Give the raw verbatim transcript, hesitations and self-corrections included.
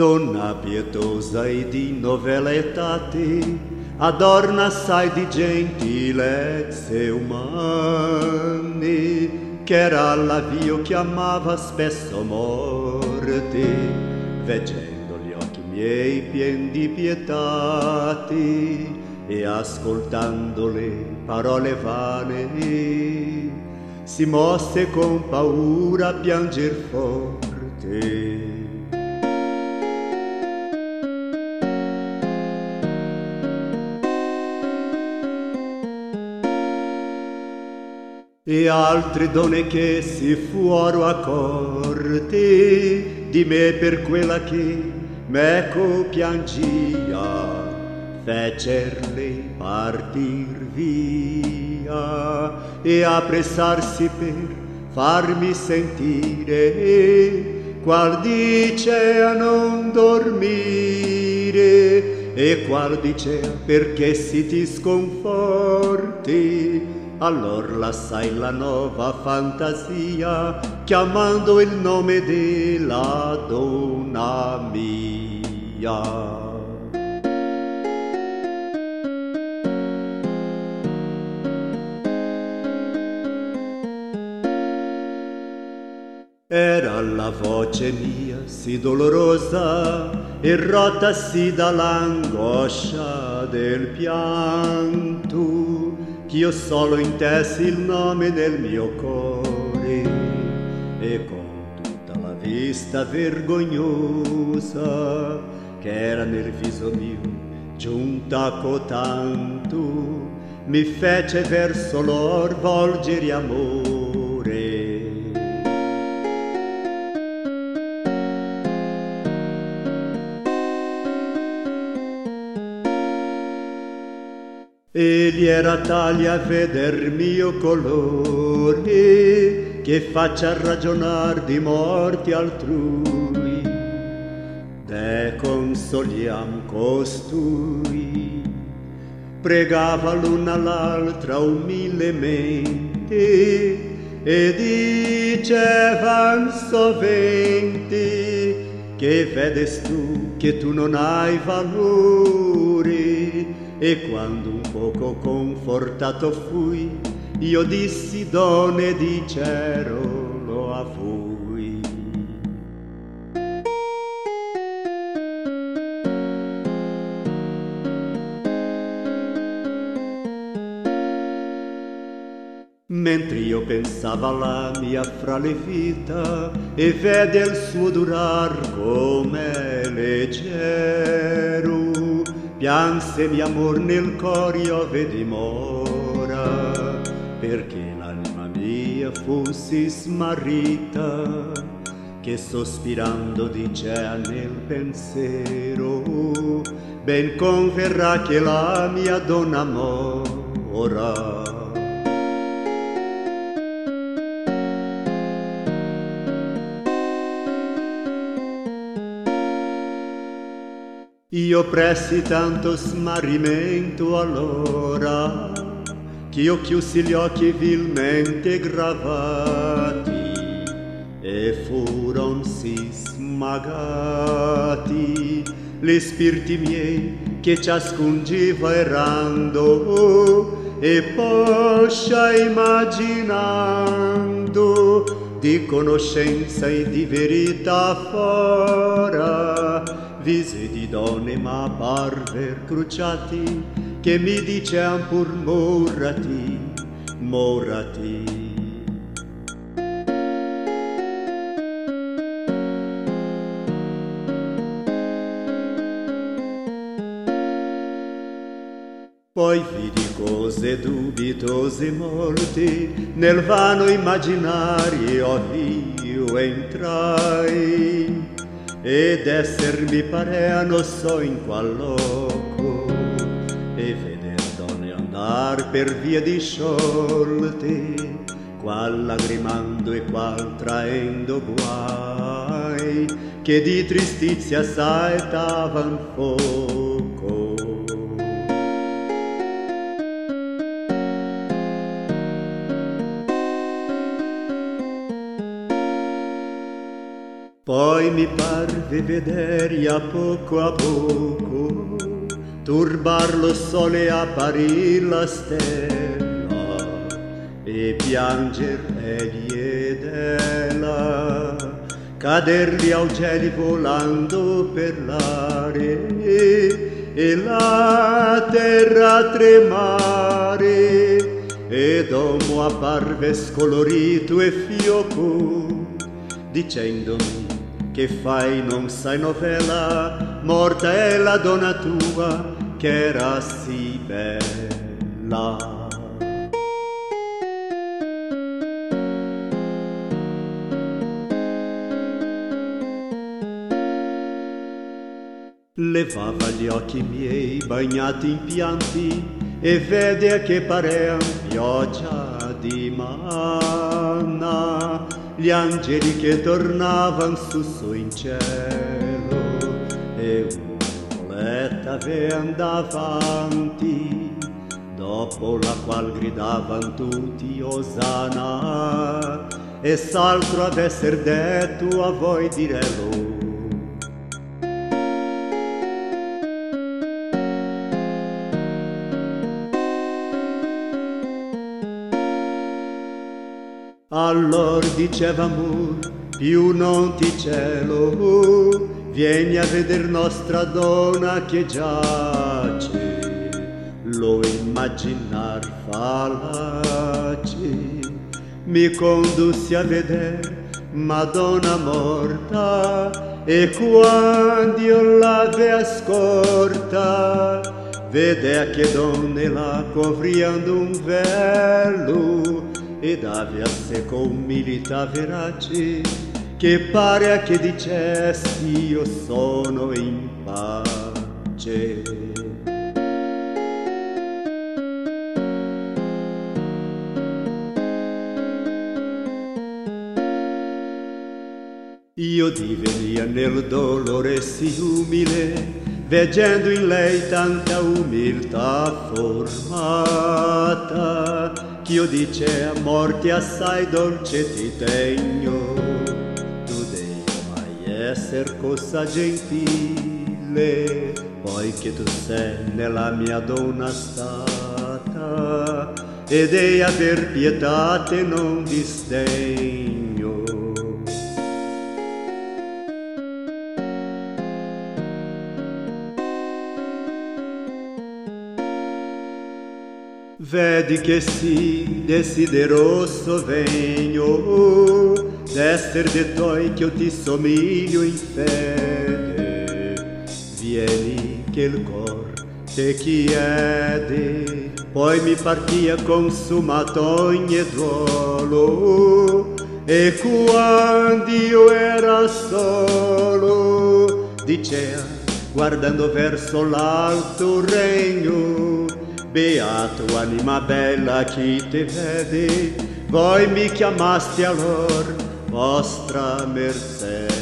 Donna pietosa e di novelletate, adorna assai di gentilezze umane, ch'era l'avvio chiamava spesso morte, veggendo gli occhi miei pien di pietate e ascoltando le parole vane, si mosse con paura a pianger forte. E altre donne che si fuoro accorte di me per quella che meco piangia, fecerle partir via e appressarsi per farmi sentire, qual dicea non dormire e qual dicea perché si ti sconforti. Allor lassai la nova fantasia, chiamando il nome della donna mia. Era la voce mia sì dolorosa e rotasi dall'angoscia del pianto, ch'io solo intessi il nome del mio cuore e con tutta la vista vergognosa che era nel viso mio giunta cotanto, mi fece verso lor volgere amore. Egli era tale a veder mio colore che faccia ragionar di morti altrui, te consoliam costui. Pregava l'una l'altra umilmente e dicevan sovente che vedes tu che tu non hai valore. E quando un poco confortato fui, io dissi donne dicero lo a fui. Mentre io pensava alla mia frale vita e vede il suo durar come leggero, piansemi amor nel cor io ve dimora, perché l'anima mia fossi smarrita, che sospirando dicea nel pensiero, ben converrà che la mia donna mora. Io pressi tanto smarrimento allora, ch'io chiusi gli occhi vilmente gravati e furon sì smagati gli spiriti miei che ciascun giva errando e poscia immaginando di conoscenza e di verità fora. Visi di donne ma parver cruciati che mi dicean pur morrati, morrati. Poi vidi cose dubitose molte, nel vano immaginario io entrai, ed esser mi parea non so in qual loco, e veder donne andar per vie disciolte, qual lagrimando e qual traendo guai, che di tristizia saetavan foco. Poi mi parve vedere a poco a poco turbar lo sole e apparir la stella e pianger egli ed ella, cader gli augelli volando per l'aria e la terra tremare, ed uomo apparve scolorito e fioco, dicendomi: che fai, non sai novella, morta è la donna tua che era sì bella. Levava gli occhi miei bagnati in pianti e vede che parean pioggia di manna gli angeli che tornavan su su in cielo, e un'oletta avean davanti, dopo la qual gridavan tutti Osanna, e s'altro ad esser detto a voi direlo. Allor diceva amor, più non ti celo, vieni a veder nostra donna che giace, lo immaginar fallace. Mi condussi a veder Madonna morta, e quando io la vea scorta, vedea che donne la covrian d'un velo, ed avea se con umilità verace, che parea che dicesti io sono in pace. Io divenia nel dolore sì umile, veggendo in lei tanta umiltà formata, ch'io dice a morte assai dolce ti tegno, tu devi mai esser cosa gentile, poiché tu sei nella mia donna stata, e devi aver pietà e non disdegno. Vedi che sì, desideroso vegno, d'esser de toi che io ti somiglio in fede. Vieni che il cor te chiede, poi mi partia consumato ogni duolo, e quando io era solo, dicea, guardando verso l'alto regno: beato anima bella chi te vede, voi mi chiamaste allor vostra mercè.